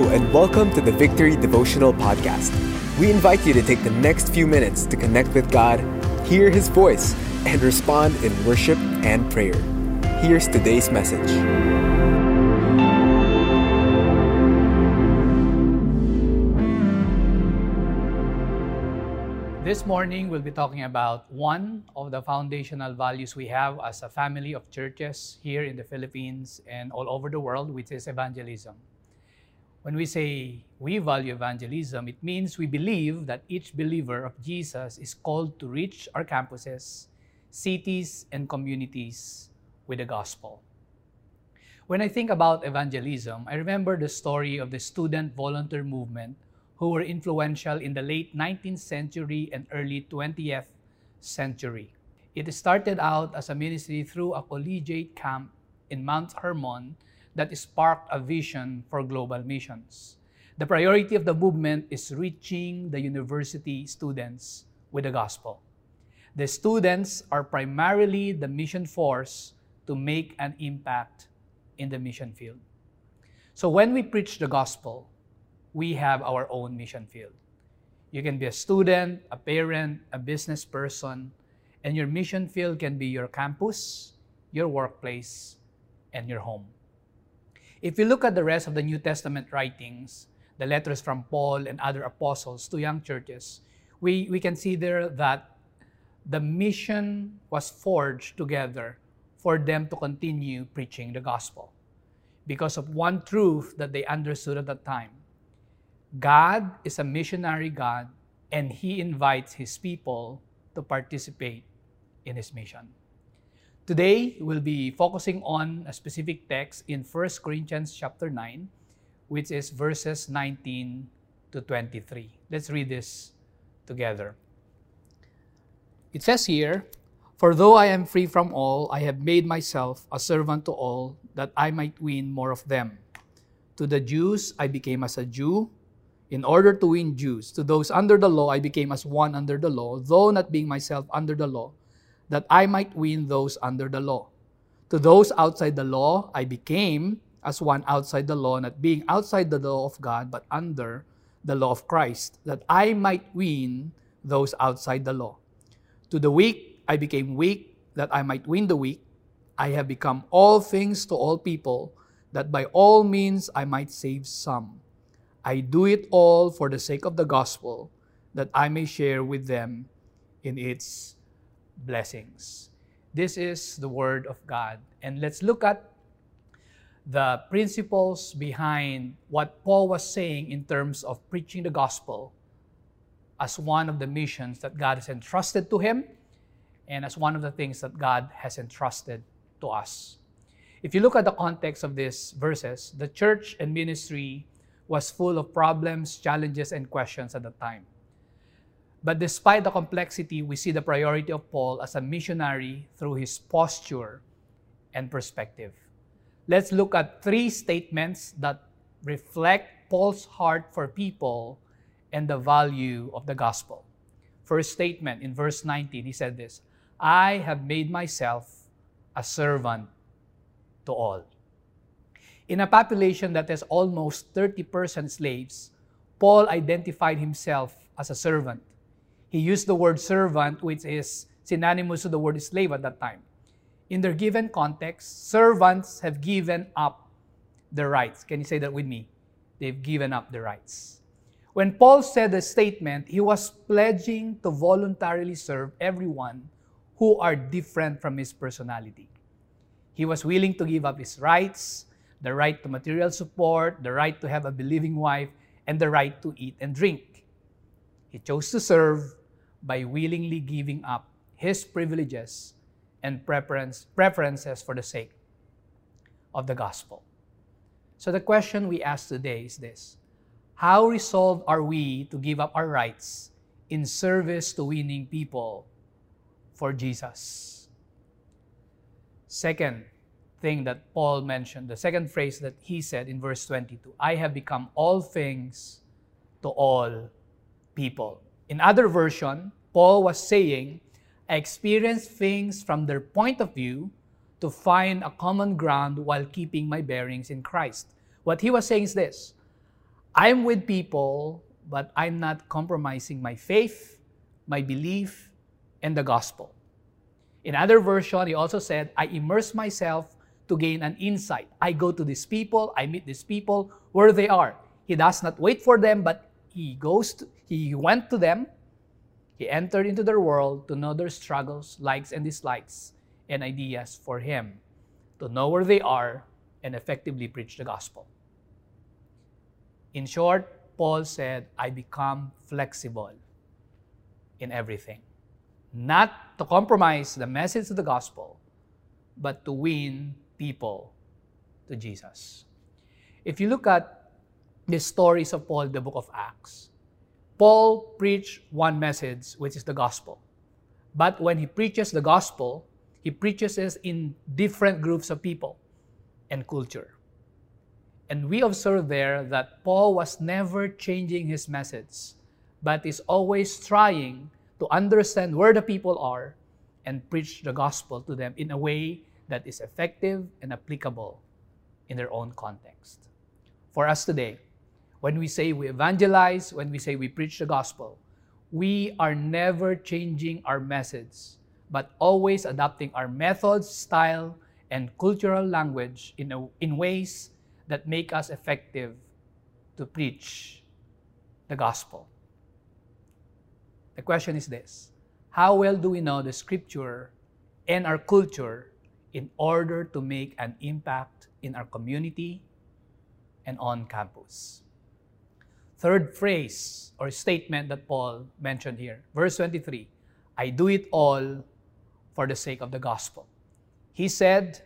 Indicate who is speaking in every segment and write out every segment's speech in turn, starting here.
Speaker 1: and welcome to the Victory Devotional Podcast. We invite you to take the next few minutes to connect with God, hear His voice, and respond in worship and prayer. Here's today's message.
Speaker 2: This morning, we'll be talking about one of the foundational values we have as a family of churches here in the Philippines and all over the world, which is evangelism. When we say we value evangelism, it means we believe that each believer of Jesus is called to reach our campuses, cities, and communities with the gospel. When I think about evangelism, I remember the story of the student volunteer movement who were influential in the late 19th century and early 20th century. It started out as a ministry through a collegiate camp in Mount Hermon that sparked a vision for global missions. The priority of the movement is reaching the university students with the gospel. The students are primarily the mission force to make an impact in the mission field. So when we preach the gospel, we have our own mission field. You can be a student, a parent, a business person, and your mission field can be your campus, your workplace, and your home. If you look at the rest of the New Testament writings, the letters from Paul and other apostles to young churches, we can see there that the mission was forged together for them to continue preaching the gospel. Because of one truth that they understood at that time, God is a missionary God, and He invites His people to participate in His mission. Today, we'll be focusing on a specific text in 1 Corinthians chapter 9, which is verses 19 to 23. Let's read this together. It says here, "For though I am free from all, I have made myself a servant to all, that I might win more of them. To the Jews, I became as a Jew, in order to win Jews. To those under the law, I became as one under the law, though not being myself under the law, that I might win those under the law. To those outside the law, I became as one outside the law, not being outside the law of God, but under the law of Christ, that I might win those outside the law. To the weak, I became weak, that I might win the weak. I have become all things to all people, that by all means I might save some. I do it all for the sake of the gospel, that I may share with them in its blessings." This is the word of God. And let's look at the principles behind what Paul was saying in terms of preaching the gospel as one of the missions that God has entrusted to him and as one of the things that God has entrusted to us. If you look at the context of these verses, the church and ministry was full of problems, challenges, and questions at the time. But despite the complexity, we see the priority of Paul as a missionary through his posture and perspective. Let's look at three statements that reflect Paul's heart for people and the value of the gospel. First statement, in verse 19, he said this, "I have made myself a servant to all." In a population that has almost 30% slaves, Paul identified himself as a servant. He used the word servant, which is synonymous to the word slave at that time. In their given context, servants have given up their rights. Can you say that with me? They've given up their rights. When Paul said the statement, he was pledging to voluntarily serve everyone who are different from his personality. He was willing to give up his rights, the right to material support, the right to have a believing wife, and the right to eat and drink. He chose to serve by willingly giving up his privileges and preferences for the sake of the gospel. So the question we ask today is this: how resolved are we to give up our rights in service to winning people for Jesus? Second thing that Paul mentioned, the second phrase that he said in verse 22, "I have become all things to all people." In other version, Paul was saying, I experienced things from their point of view to find a common ground while keeping my bearings in Christ. What he was saying is this: I'm with people, but I'm not compromising my faith, my belief, and the gospel. In other version, he also said, I immerse myself to gain an insight. I go to these people, I meet these people where they are. He does not wait for them, but he went to them. He entered into their world to know their struggles, likes and dislikes, and ideas for him, to know where they are and effectively preach the gospel. In short, Paul said, I become flexible in everything. Not to compromise the message of the gospel, but to win people to Jesus. If you look at the stories of Paul in the book of Acts, Paul preached one message, which is the gospel. But when he preaches the gospel, he preaches it in different groups of people and culture. And we observe there that Paul was never changing his message, but is always trying to understand where the people are and preach the gospel to them in a way that is effective and applicable in their own context. For us today, when we say we evangelize, when we say we preach the gospel, we are never changing our message, but always adapting our methods, style, and cultural language in ways that make us effective to preach the gospel. The question is this: how well do we know the scripture and our culture in order to make an impact in our community and on campus? Third phrase or statement that Paul mentioned here, verse 23, I do it all for the sake of the gospel. He said,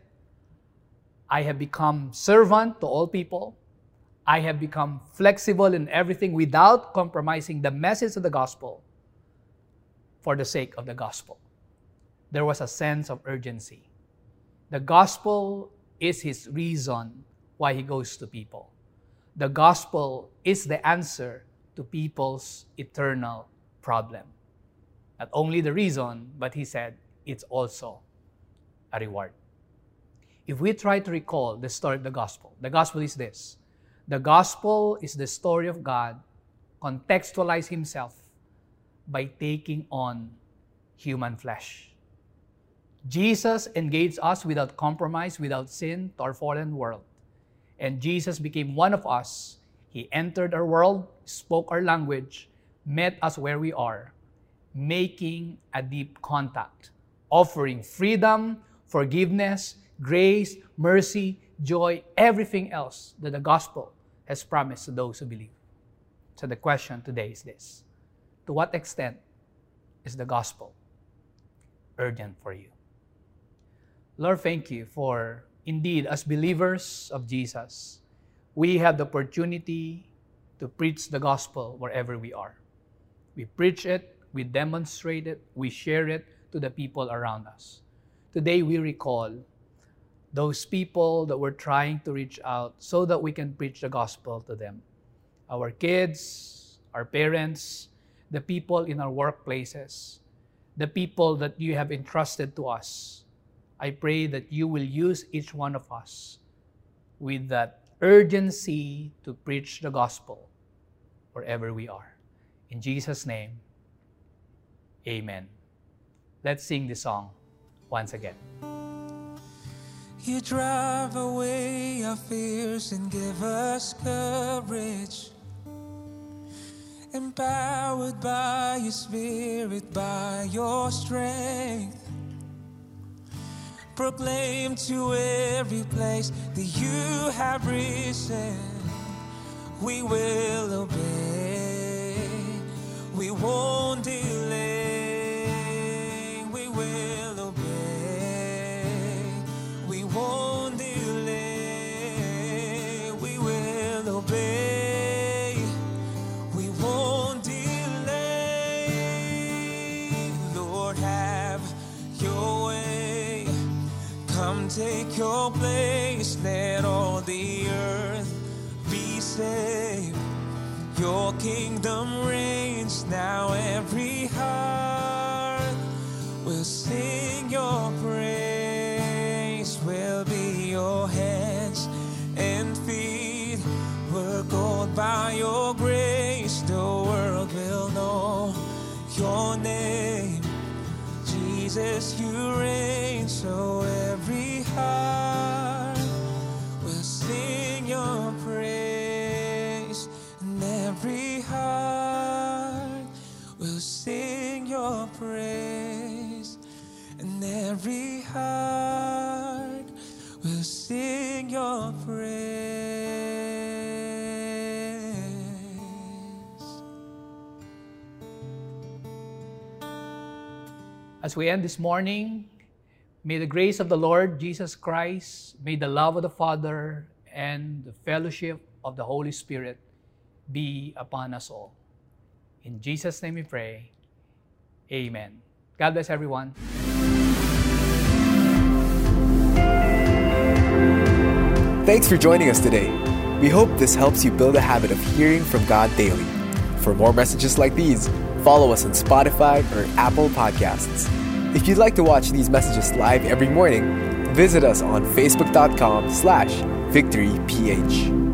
Speaker 2: I have become servant to all people. I have become flexible in everything without compromising the message of the gospel for the sake of the gospel. There was a sense of urgency. The gospel is his reason why he goes to people. The gospel is the answer to people's eternal problem. Not only the reason, but he said it's also a reward. If we try to recall the story of the gospel is this. The gospel is the story of God contextualize himself by taking on human flesh. Jesus engaged us without compromise, without sin, to our fallen world. And Jesus became one of us. He entered our world, spoke our language, met us where we are, making a deep contact, offering freedom, forgiveness, grace, mercy, joy, everything else that the gospel has promised to those who believe. So the question today is this: to what extent is the gospel urgent for you? Lord, thank you for, indeed, as believers of Jesus, we have the opportunity to preach the gospel wherever we are. We preach it, we demonstrate it, we share it to the people around us. Today we recall those people that we're trying to reach out so that we can preach the gospel to them. Our kids, our parents, the people in our workplaces, the people that you have entrusted to us. I pray that you will use each one of us with that urgency to preach the gospel wherever we are. In Jesus' name, amen. Let's sing this song once again.
Speaker 3: You drive away our fears and give us courage, empowered by your spirit, by your strength. Proclaim to every place that you have risen. We will obey, we won't delay. We will obey, we won't delay. We will obey, we won't delay. Lord, have your way. Come take your place. Let all the earth be saved. Your kingdom reigns now. Every heart will sing your praise. Will be your hands and feet. Work all by Jesus, you reign, so every heart will sing your praise, and every heart will sing your praise, and every heart will sing your praise.
Speaker 2: As we end this morning, may the grace of the Lord Jesus Christ, may the love of the Father, and the fellowship of the Holy Spirit be upon us all. In Jesus' name we pray. Amen. God bless everyone.
Speaker 1: Thanks for joining us today. We hope this helps you build a habit of hearing from God daily. For more messages like these, follow us on Spotify or Apple Podcasts. If you'd like to watch these messages live every morning, visit us on facebook.com/victoryph.